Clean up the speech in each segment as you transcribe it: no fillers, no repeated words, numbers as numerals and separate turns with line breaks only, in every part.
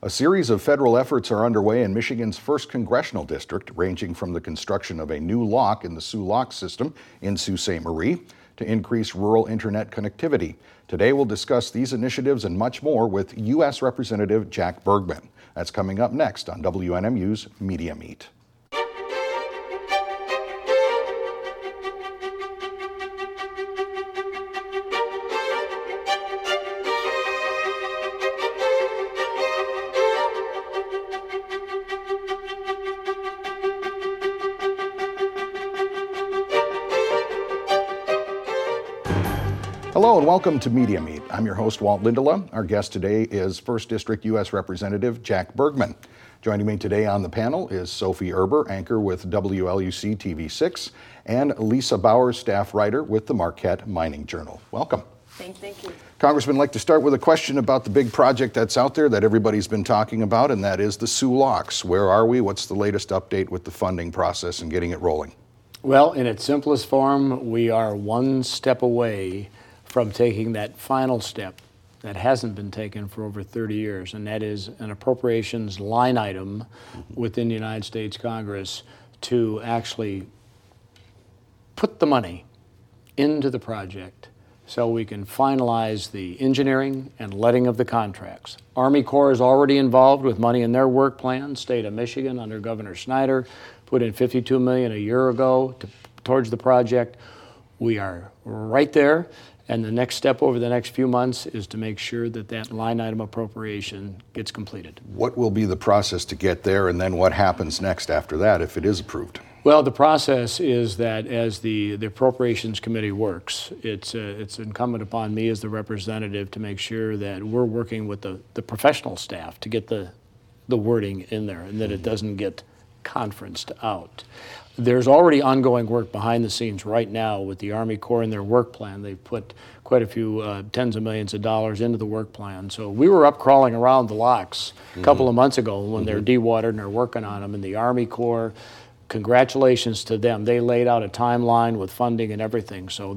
A series of federal efforts are underway in Michigan's first congressional district, ranging from the construction of a new lock in the Soo Lock system in Sault Ste. Marie to increase rural internet connectivity. Today we'll discuss these initiatives and much more with U.S. Representative Jack Bergman. That's coming up next on WNMU's Media Meet. Hello and welcome to Media Meet. I'm your host, Walt Lindela. Our guest today is 1st District U.S. Representative Jack Bergman. Joining me today on the panel is Sophie Erber, anchor with WLUC TV6, and Lisa Bowers, staff writer with the Marquette Mining Journal. Welcome.
Thank you.
Congressman, I'd like to start with a question about the big project that's out there that everybody's been talking about, and that is the Soo Locks. Where are we? What's the latest update with the funding process and getting it rolling?
Well, in its simplest form, we are one step away from taking that final step that hasn't been taken for over 30 years, and that is an appropriations line item within the United States Congress to actually put the money into the project so we can finalize the engineering and letting of the contracts. Army Corps is already involved with money in their work plan. State of Michigan, under Governor Snyder, put in $52 million a year ago towards the project. We are right there. And the next step over the next few months is to make sure that that line item appropriation gets completed.
What will be the process to get there, and then what happens next after that if it is approved?
Well, the process is that as the Appropriations Committee works, it's incumbent upon me as the representative to make sure that we're working with the professional staff to get the wording in there and that it doesn't get conferenced out. There's already ongoing work behind the scenes right now with the Army Corps in their work plan. They've put quite a few tens of millions of dollars into the work plan. So we were up crawling around the locks a couple of months ago when they're dewatered and they're working on them. And the Army Corps, congratulations to them. They laid out a timeline with funding and everything. So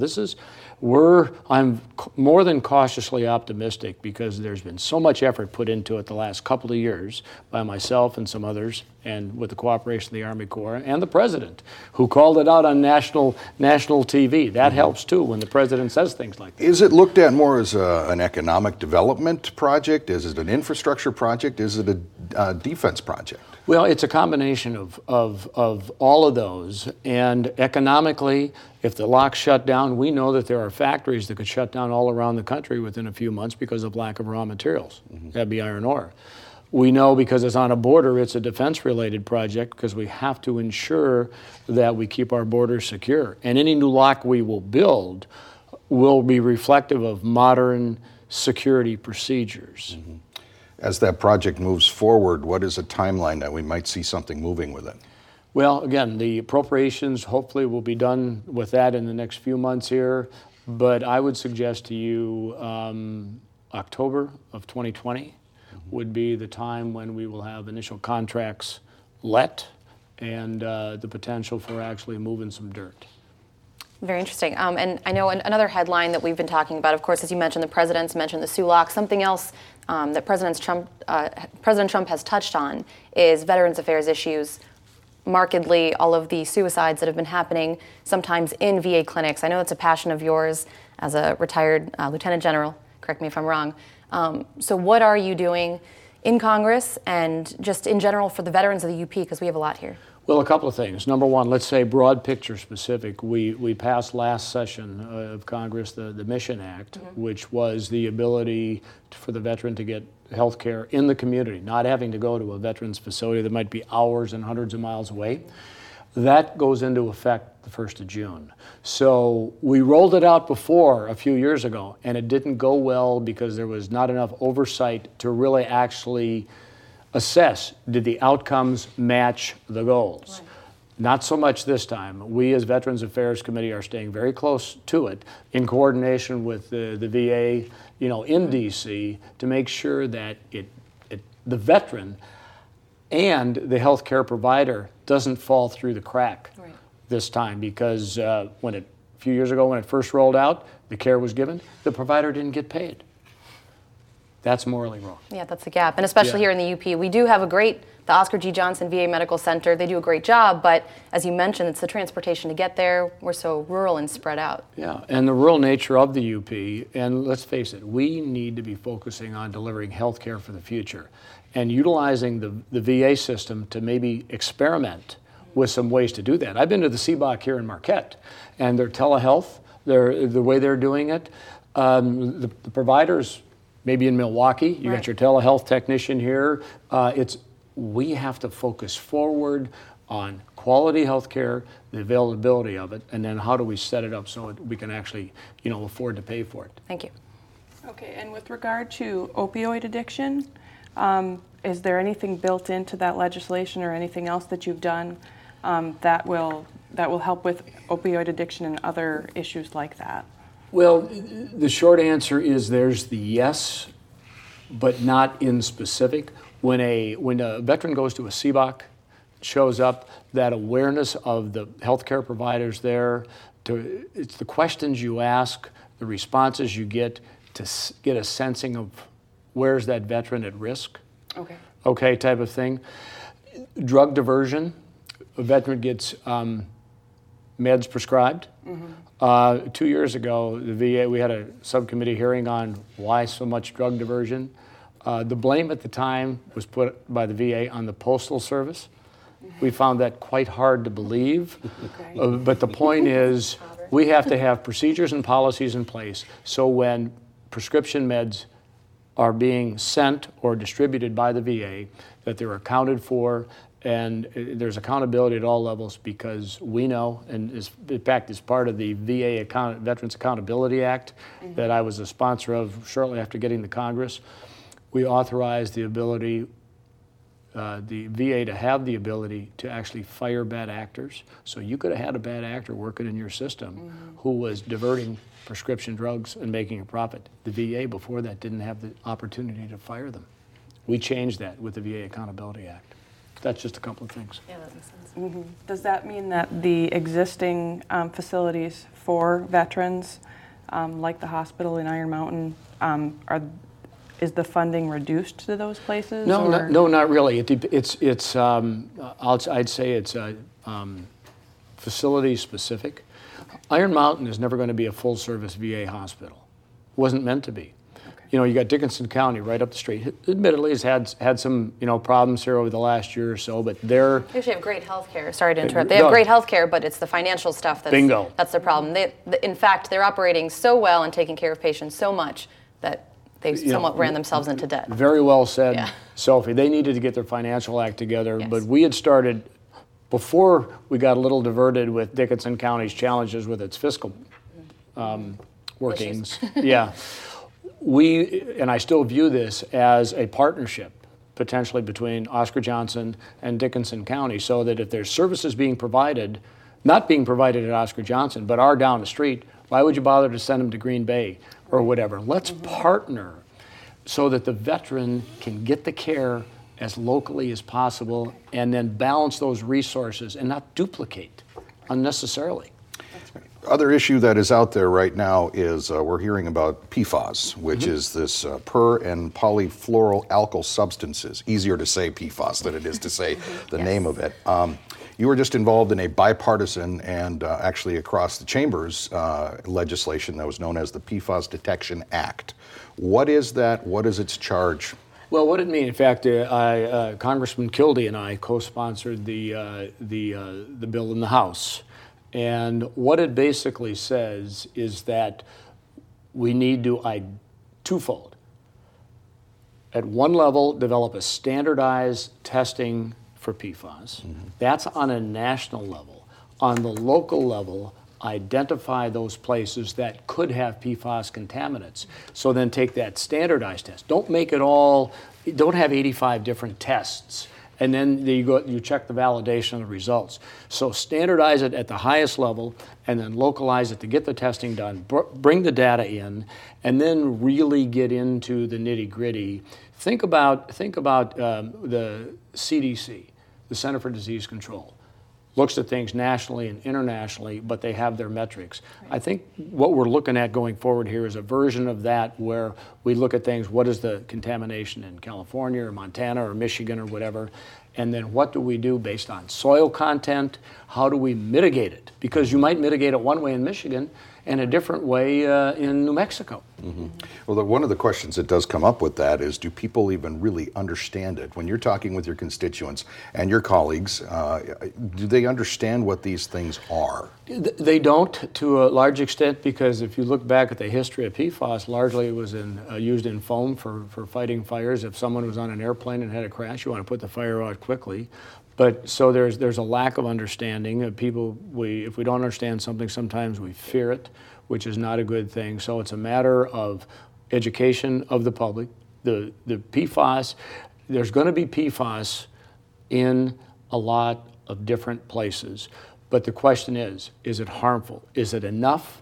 I'm more than cautiously optimistic because there's been so much effort put into it the last couple of years by myself and some others, and with the cooperation of the Army Corps and the President, who called it out on national TV. That helps too when the President says things like that.
Is it looked at more as an economic development project? Is it an infrastructure project? Is it a defense project?
Well, it's a combination of all of those. And economically, if the locks shut down, we know that there are factories that could shut down all around the country within a few months because of lack of raw materials. That'd be iron ore. We know because it's on a border, it's a defense-related project because we have to ensure that we keep our borders secure. And any new lock we will build will be reflective of modern security procedures.
As that project moves forward, what is a timeline that we might see something moving with it?
Well, again, the appropriations hopefully will be done with that in the next few months here, but I would suggest to you October of 2020 would be the time when we will have initial contracts let and the potential for actually moving some dirt.
Very interesting. And I know another headline that we've been talking about, of course, as you mentioned, the President's mentioned the Soo Lock. Something else that President Trump has touched on is Veterans Affairs issues. Markedly, all of the suicides that have been happening, sometimes in VA clinics. I know it's a passion of yours as a retired Lieutenant General. Correct me if I'm wrong. So what are you doing in Congress and just in general for the veterans of the UP, because we have a lot here?
Well, a couple of things. Number one, let's say broad picture specific. We passed last session of Congress the Mission Act, which was the ability for the veteran to get health care in the community, not having to go to a veterans facility that might be hours and hundreds of miles away. That goes into effect the 1st of June. So we rolled it out before a few years ago, and it didn't go well because there was not enough oversight to really actually assess, did the outcomes match the goals? Right. Not so much this time. We as Veterans Affairs Committee are staying very close to it in coordination with the VA, in DC, to make sure that the veteran and the healthcare provider doesn't fall through the crack this time, because a few years ago when it first rolled out, the care was given, the provider didn't get paid. That's morally wrong.
Yeah, that's the gap. And especially here in the UP, we do have the Oscar G. Johnson VA Medical Center. They do a great job, but as you mentioned, it's the transportation to get there. We're so rural and spread out.
Yeah, and the rural nature of the UP, and let's face it, we need to be focusing on delivering health care for the future and utilizing the VA system to maybe experiment with some ways to do that. I've been to the CBOC here in Marquette, and their telehealth, the way they're doing it, the providers, maybe in Milwaukee, you got your telehealth technician here. We have to focus forward on quality health care, the availability of it, and then how do we set it up so we can actually, afford to pay for it.
Thank you.
Okay, and with regard to opioid addiction, is there anything built into that legislation or anything else that you've done that will help with opioid addiction and other issues like that?
Well, the short answer is there's the yes, but not in specific. When a veteran goes to a CBOC, shows up, that awareness of the healthcare providers there, it's the questions you ask, the responses you get to get a sensing of where's that veteran at risk. Okay, type of thing. Drug diversion, a veteran gets meds prescribed. 2 years ago, the VA, we had a subcommittee hearing on why so much drug diversion. The blame at the time was put by the VA on the Postal Service. We found that quite hard to believe. But the point is, we have to have procedures and policies in place so when prescription meds are being sent or distributed by the VA, that they're accounted for, and there's accountability at all levels, because we know, and in fact, as part of the VA Veterans Accountability Act that I was a sponsor of shortly after getting to Congress, we authorized the ability, the VA to have the ability to actually fire bad actors. So you could have had a bad actor working in your system who was diverting prescription drugs and making a profit. The VA before that didn't have the opportunity to fire them. We changed that with the VA Accountability Act. That's just a couple of things.
Yeah, that makes sense.
Does that mean that the existing facilities for veterans, like the hospital in Iron Mountain, is the funding reduced to those places?
No, not really. I'd say it's facility specific. Iron Mountain is never going to be a full-service VA hospital. Wasn't meant to be. You got Dickinson County right up the street. Admittedly, has had some problems here over the last year or so, but they
actually have great health care. Sorry to interrupt. They have great health care, but it's the financial stuff that's the problem. In fact, they're operating so well and taking care of patients so much that they somewhat ran themselves into debt.
Very well said, Sophie. They needed to get their financial act together, but we had started, before we got a little diverted with Dickinson County's challenges with its fiscal workings. And I still view this as a partnership, potentially between Oscar Johnson and Dickinson County, so that if there's services being provided, not being provided at Oscar Johnson, but are down the street, why would you bother to send them to Green Bay or whatever? Let's partner so that the veteran can get the care as locally as possible and then balance those resources and not duplicate unnecessarily.
Other issue that is out there right now is we're hearing about PFAS, which is this per- and polyfluoroalkyl substances. Easier to say PFAS than it is to say the name of it. You were just involved in a bipartisan and actually across the chambers legislation that was known as the PFAS Detection Act. What is that? What is its charge?
Well, what it means, in fact, Congressman Kildee and I co-sponsored the bill in the House. And what it basically says is that we need to, twofold. At one level, develop a standardized testing for PFAS. That's on a national level. On the local level, identify those places that could have PFAS contaminants. So then take that standardized test. Don't make it all, don't have 85 different tests. And then you check the validation of the results. So standardize it at the highest level and then localize it to get the testing done, bring the data in, and then really get into the nitty-gritty. Think about the CDC, the Center for Disease Control. looks at things nationally and internationally, but they have their metrics. Right. I think what we're looking at going forward here is a version of that where we look at things, what is the contamination in California or Montana or Michigan or whatever, and then what do we do based on soil content? How do we mitigate it? Because you might mitigate it one way in Michigan and a different way in New Mexico.
Mm-hmm. Well, one of the questions that does come up with that is, do people even really understand it? When you're talking with your constituents and your colleagues, do they understand what these things are?
They don't, to a large extent, because if you look back at the history of PFAS, largely it was used in foam for fighting fires. If someone was on an airplane and had a crash, you want to put the fire out quickly. But so there's a lack of understanding. If we don't understand something, sometimes we fear it, which is not a good thing. So it's a matter of education of the public. The PFAS, there's going to be PFAS in a lot of different places. But the question is it harmful? Is it enough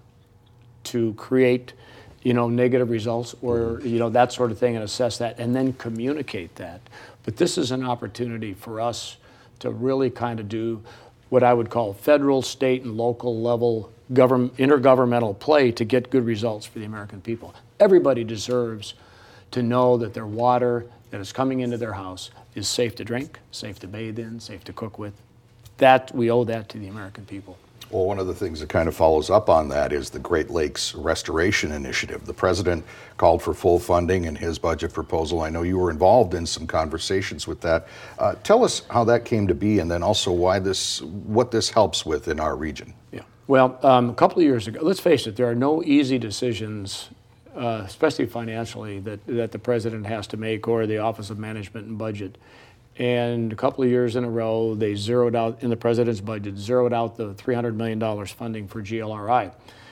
to create, negative results or, that sort of thing, and assess that and then communicate that? But this is an opportunity for us to really kind of do what I would call federal, state, and local level intergovernmental play to get good results for the American people. Everybody deserves to know that their water that is coming into their house is safe to drink, safe to bathe in, safe to cook with. That, we owe that to the American people.
Well, one of the things that kind of follows up on that is the Great Lakes Restoration Initiative. The president called for full funding in his budget proposal. I know you were involved in some conversations with that. Tell us how that came to be, and then also what this helps with in our region.
Yeah. Well, a couple of years ago, let's face it, there are no easy decisions, especially financially, that the president has to make, or the Office of Management and Budget. And a couple of years in a row, they zeroed out, in the president's budget, zeroed out the $300 million funding for GLRI.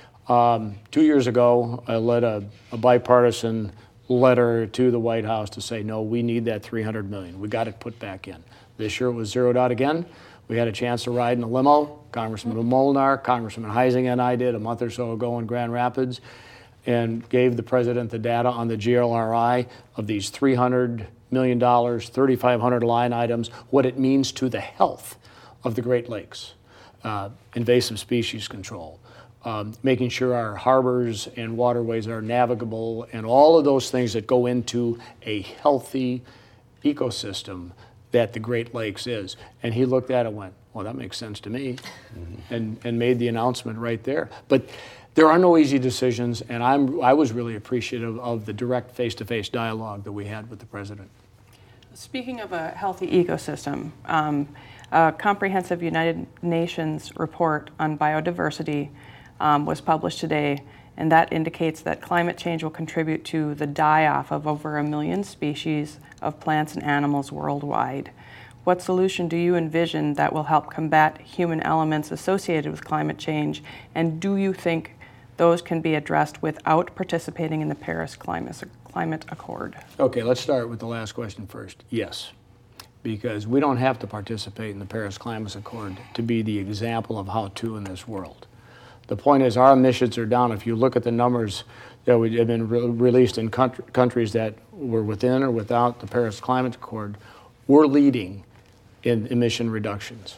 2 years ago, I led a bipartisan letter to the White House to say, no, we need that $300 million. We got it put back in. This year it was zeroed out again. We had a chance to ride in a limo. Congressman Molnar, Congressman Heising and I did a month or so ago in Grand Rapids, and gave the president the data on the GLRI of these $300 million, 3,500 line items, what it means to the health of the Great Lakes, invasive species control, making sure our harbors and waterways are navigable, and all of those things that go into a healthy ecosystem that the Great Lakes is. And he looked at it and went, well, that makes sense to me, and made the announcement right there. But there are no easy decisions, and I was really appreciative of the direct face-to-face dialogue that we had with the president.
Speaking of a healthy ecosystem, a comprehensive United Nations report on biodiversity was published today, and that indicates that climate change will contribute to the die-off of over 1 million species of plants and animals worldwide. What solution do you envision that will help combat human elements associated with climate change, and do you think those can be addressed without participating in the Paris Climate Accord?
Okay, let's start with the last question first. Yes, because we don't have to participate in the Paris Climate Accord to be the example of how to in this world. The point is our emissions are down. If you look at the numbers that have been released in countries that were within or without the Paris Climate Accord, we're leading in emission reductions.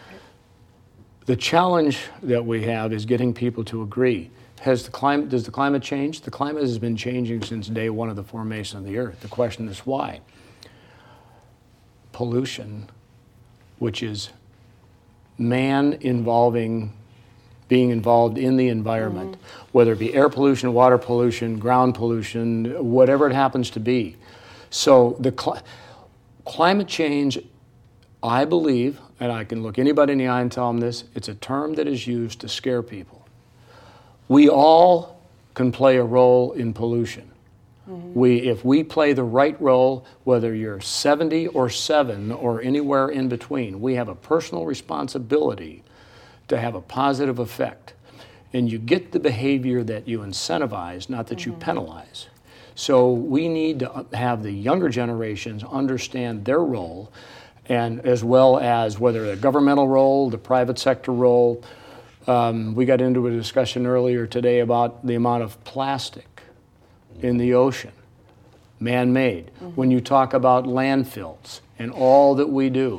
The challenge that we have is getting people to agree. Does the climate change? The climate has been changing since day one of the formation of the Earth. The question is why? Pollution, which is man being involved in the environment, whether it be air pollution, water pollution, ground pollution, whatever it happens to be. So the climate change, I believe, and I can look anybody in the eye and tell them this, it's a term that is used to scare people. We all can play a role in pollution. If we play the right role, whether you're 70 or 7 or anywhere in between, we have a personal responsibility to have a positive effect. And you get the behavior that you incentivize, not that you penalize. So we need to have the younger generations understand their role, and as well as whether the governmental role, the private sector role. We got into a discussion earlier today about the amount of plastic in the ocean, man-made. When you talk about landfills and all that we do,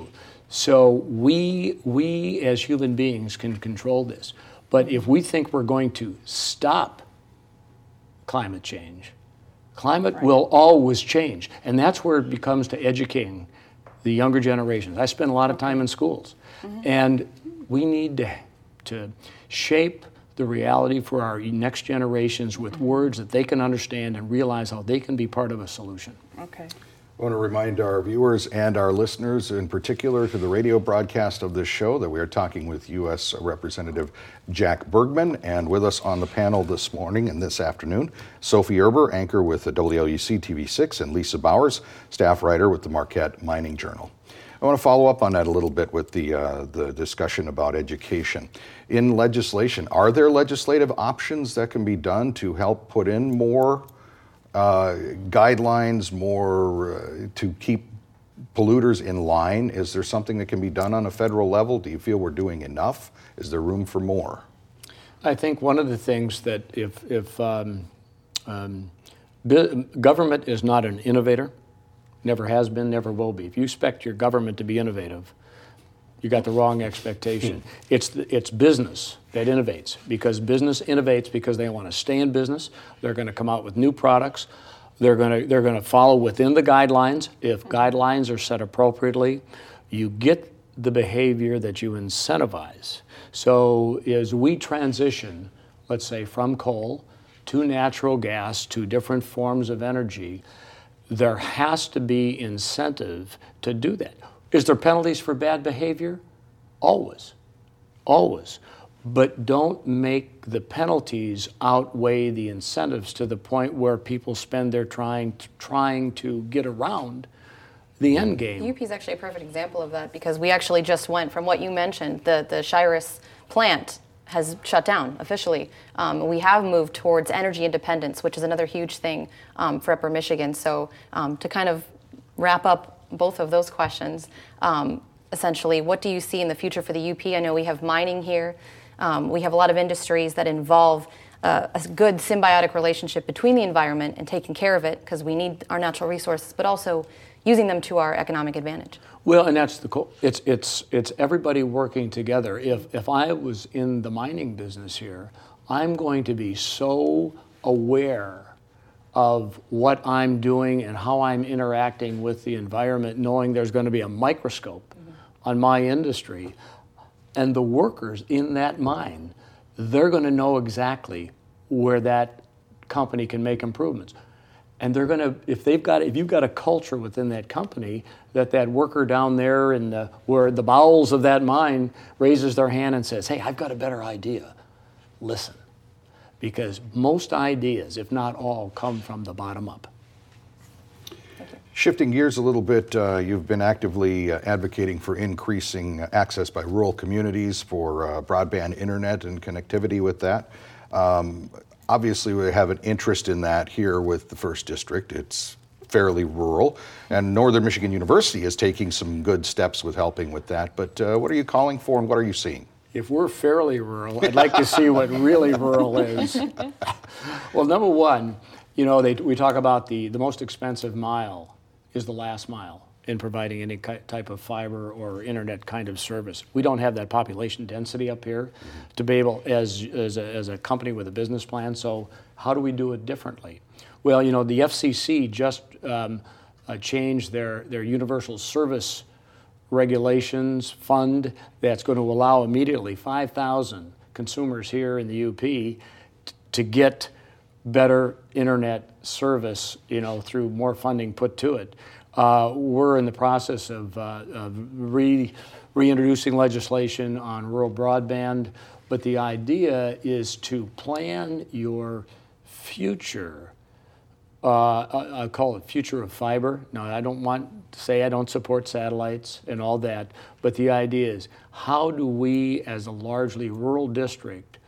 So we as human beings can control this. But if we think we're going to stop climate change, climate will always change. And that's where it becomes to educating the younger generations. I spend a lot of time in schools. And we need to shape the reality for our next generations with words that they can understand and realize how they can be part of a solution.
Okay.
I want to remind our viewers and our listeners, in particular to the radio broadcast of this show, that we are talking with U.S. Representative Jack Bergman, and with us on the panel this morning and this afternoon, Sophie Erber, anchor with the WLUC TV6, and Lisa Bowers, staff writer with the Marquette Mining Journal. I want to follow up on that a little bit with the discussion about education. In legislation, are there legislative options that can be done to help put in more guidelines, more to keep polluters in line? Is there something that can be done on a federal level? Do you feel we're doing enough? Is there room for more?
I think one of the things that if government is not an innovator, never has been, never will be. If you expect your government to be innovative, you got the wrong expectation. It's business that innovates, because business innovates because they want to stay in business. They're going to come out with new products. They're going to follow within the guidelines. If guidelines are set appropriately, you get the behavior that you incentivize. So as we transition, let's say, from coal to natural gas to different forms of energy, there has to be incentive to do that. Is there penalties for bad behavior? Always, always. But don't make the penalties outweigh the incentives to the point where people spend their trying to get around the end game.
UP is actually a perfect example of that, because we actually just went from what you mentioned, the Shiras plant has shut down officially. We have moved towards energy independence, which is another huge thing for Upper Michigan. So to kind of wrap up both of those questions, essentially, what do you see in the future for the UP? I know we have mining here. We have a lot of industries that involve a good symbiotic relationship between the environment and taking care of it, because we need our natural resources, but also using them to our economic advantage.
Well, and that's it's everybody working together. If I was in the mining business here, I'm going to be so aware of what I'm doing and how I'm interacting with the environment, knowing there's going to be a microscope on my industry, and the workers in that mine, they're going to know exactly where that company can make improvements. And they're going to, if you've got a culture within that company that worker down there in where the bowels of that mine raises their hand and says, "Hey, I've got a better idea," listen, because most ideas, if not all, come from the bottom up.
Shifting gears a little bit, you've been actively advocating for increasing access by rural communities for broadband internet and connectivity with that. Obviously, we have an interest in that here with the 1st District. It's fairly rural, and Northern Michigan University is taking some good steps with helping with that. But what are you calling for, and what are you seeing?
If we're fairly rural, I'd like to see what really rural is. Well, number one, we talk about the most expensive mile is the last mile in providing any type of fiber or internet kind of service. We don't have that population density up here to be able, as a company with a business plan. So how do we do it differently? Well, the FCC just changed their universal service regulations fund that's going to allow immediately 5,000 consumers here in the UP to get better internet service, through more funding put to it. We're in the process of reintroducing legislation on rural broadband, but the idea is to plan your future. I call it future of fiber. Now, I don't want to say I don't support satellites and all that, but the idea is, how do we, as a largely rural district,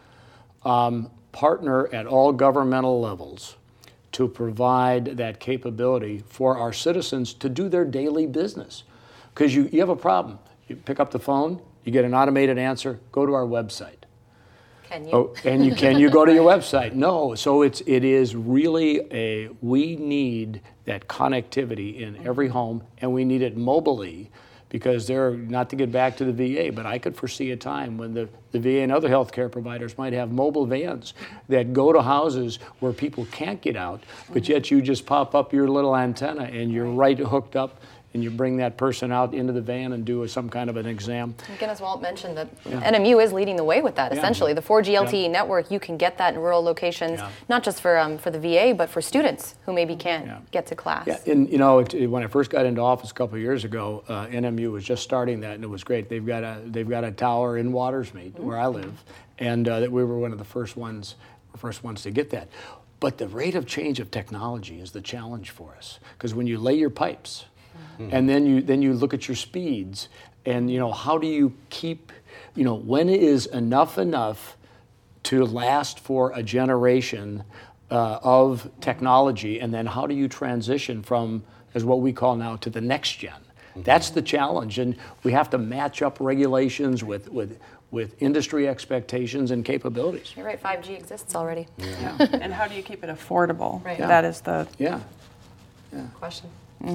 partner at all governmental levels to provide that capability for our citizens to do their daily business? Because you have a problem. You pick up the phone, you get an automated answer, go to our website.
Can you?
Oh, and can you go to your website? No. So it is really we need that connectivity in every home, and we need it mobily, because they're, not to get back to the VA, but I could foresee a time when the VA and other healthcare providers might have mobile vans that go to houses where people can't get out, but yet you just pop up your little antenna and you're right hooked up, and you bring that person out into the van and do some kind of an exam.
Again, as Walt mentioned, that NMU is leading the way with that, essentially. The 4G LTE network, you can get that in rural locations, not just for the VA, but for students who maybe can't get to class.
Yeah, and you know, when I first got into office a couple of years ago, NMU was just starting that, and it was great. They've got a tower in Watersmeet, where I live, and that we were one of the first ones to get that. But the rate of change of technology is the challenge for us, because when you lay your pipes, and then you look at your speeds, and you know, how do you keep, you know, when is enough to last for a generation of technology, and then how do you transition from, as what we call now, to the next gen? That's the challenge, and we have to match up regulations with industry expectations and capabilities.
You're right, 5G exists already.
And how do you keep it affordable?
Right.
That is the
question.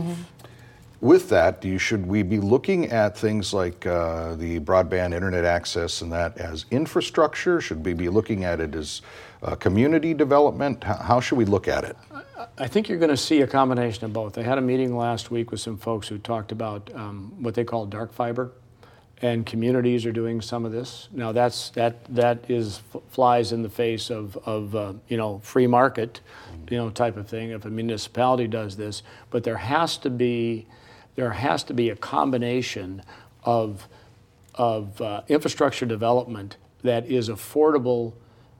With that, should we be looking at things like the broadband internet access and that as infrastructure? Should we be looking at it as community development? How should we look at it?
I think you're going to see a combination of both. I had a meeting last week with some folks who talked about what they call dark fiber, and communities are doing some of this. Now that flies in the face of you know, free market, you know, type of thing if a municipality does this, but there has to be a combination of infrastructure development that is affordable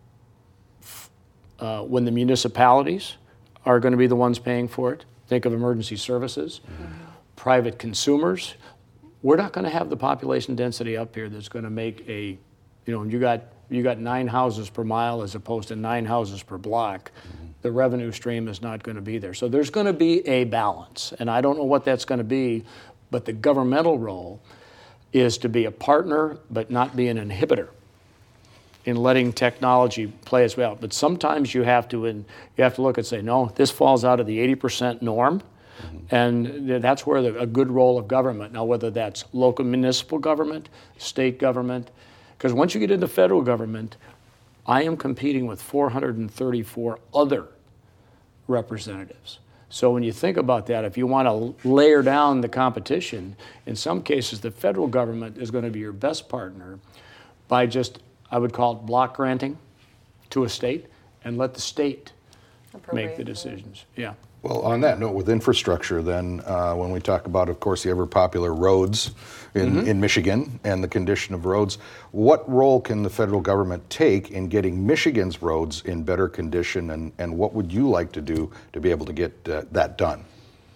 when the municipalities are going to be the ones paying for it. Think of emergency services, private consumers. We're not going to have the population density up here that's going to make you know, you got 9 houses per mile as opposed to 9 houses per block. The revenue stream is not going to be there. So there's going to be a balance, and I don't know what that's going to be, but the governmental role is to be a partner but not be an inhibitor in letting technology play as well. But sometimes you have to look and say, no, this falls out of the 80% norm, and that's where a good role of government. Now, whether that's local municipal government, state government, because once you get into federal government, I am competing with 434 other representatives. So when you think about that, if you want to layer down the competition, in some cases the federal government is going to be your best partner by just, I would call it block granting to a state, and let the state make the decisions. Yeah.
Well, on that note, with infrastructure then, when we talk about, of course, the ever-popular roads in Michigan and the condition of roads, what role can the federal government take in getting Michigan's roads in better condition, and what would you like to do to be able to get that done?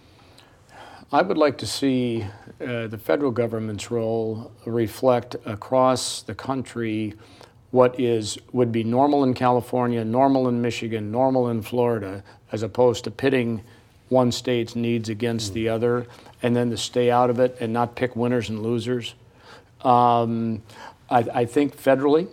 I would like to see the federal government's role reflect across the country what would be normal in California, normal in Michigan, normal in Florida, as opposed to pitting one state's needs against the other, and then to stay out of it and not pick winners and losers. I think federally,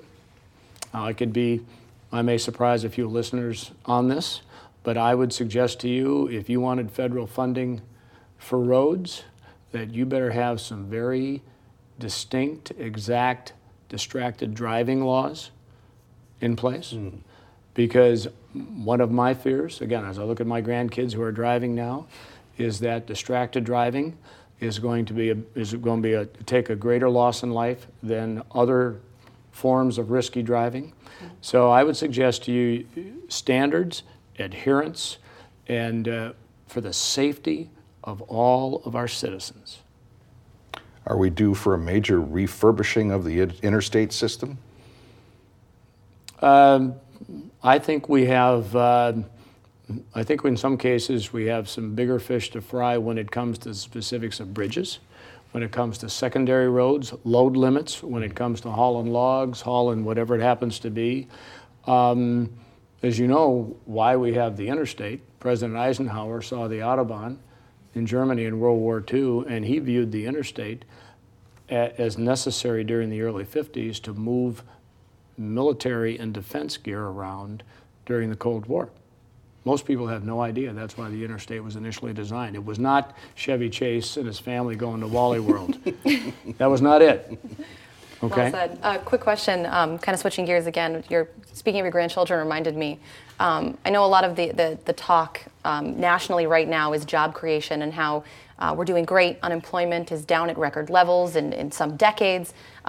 I may surprise a few listeners on this, but I would suggest to you, if you wanted federal funding for roads, that you better have some very distinct, exact, distracted driving laws in place. Because one of my fears, again, as I look at my grandkids who are driving now, is that distracted driving is going to take a greater loss in life than other forms of risky driving. So I would suggest to you standards, adherence, and for the safety of all of our citizens.
Are we due for a major refurbishing of the interstate system?
I think we have, I think in some cases we have some bigger fish to fry when it comes to the specifics of bridges, when it comes to secondary roads, load limits, when it comes to hauling logs, hauling whatever it happens to be. As you know, why we have the interstate, President Eisenhower saw the Autobahn in Germany in World War II, and he viewed the interstate as necessary during the early 50s to move military and defense gear around during the Cold War. Most people have no idea that's why the interstate was initially designed. It was not Chevy Chase and his family going to Wally World. That was not it. Okay.
Well said. Quick question, kind of switching gears again. You're speaking of your grandchildren reminded me. I know a lot of the talk nationally right now is job creation and how we're doing great. Unemployment is down at record levels in some decades.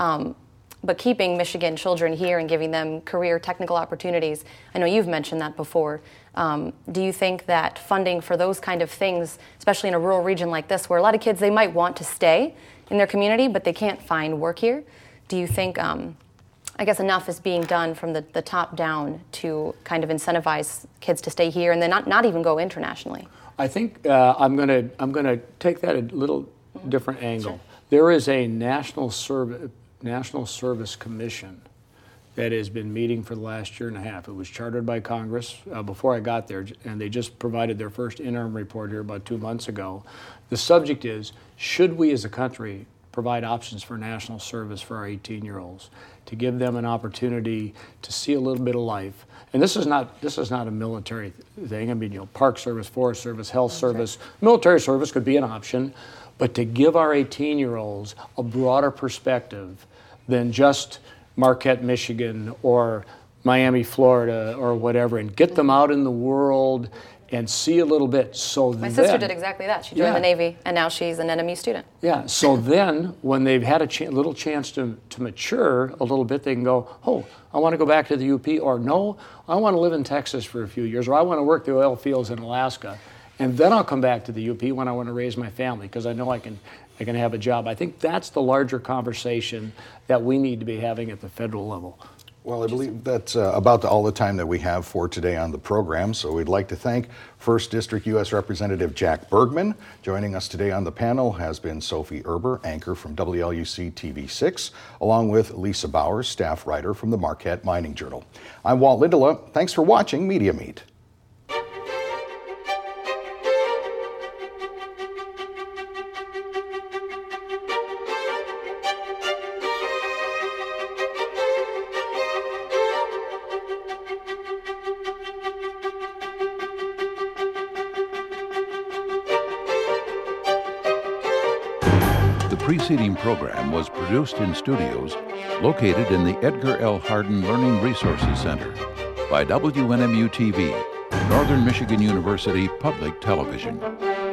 But keeping Michigan children here and giving them career technical opportunities, I know you've mentioned that before. Do you think that funding for those kind of things, especially in a rural region like this, where a lot of kids, they might want to stay in their community, but they can't find work here, do you think, I guess, enough is being done from the top down to kind of incentivize kids to stay here and then not even go internationally?
I think I'm gonna take that a little different angle. Sure. There is a National Service Commission that has been meeting for the last year and a half. It was chartered by Congress before I got there, and they just provided their first interim report here about 2 months ago. The subject is, should we as a country provide options for national service for our 18-year-olds to give them an opportunity to see a little bit of life? And this is not a military thing. I mean, Park Service, Forest Service, Health Service, military service could be an option, but to give our 18-year-olds a broader perspective than just Marquette, Michigan, or Miami, Florida, or whatever, and get them out in the world and see a little bit. So
my sister did exactly that. She joined the Navy, and now she's an NMU student.
Yeah. So then, when they've had a little chance to mature a little bit, they can go, oh, I want to go back to the UP, or no, I want to live in Texas for a few years, or I want to work the oil fields in Alaska, and then I'll come back to the UP when I want to raise my family because I know I can have a job. I think that's the larger conversation that we need to be having at the federal level.
Well, I believe that's about all the time that we have for today on the program. So we'd like to thank 1st District U.S. Representative Jack Bergman. Joining us today on the panel has been Sophie Erber, anchor from WLUC TV6, along with Lisa Bowers, staff writer from the Marquette Mining Journal. I'm Walt Lindola. Thanks for watching Media Meet.
The preceding program was produced in studios located in the Edgar L. Hardin Learning Resources Center by WNMU TV, Northern Michigan University Public Television.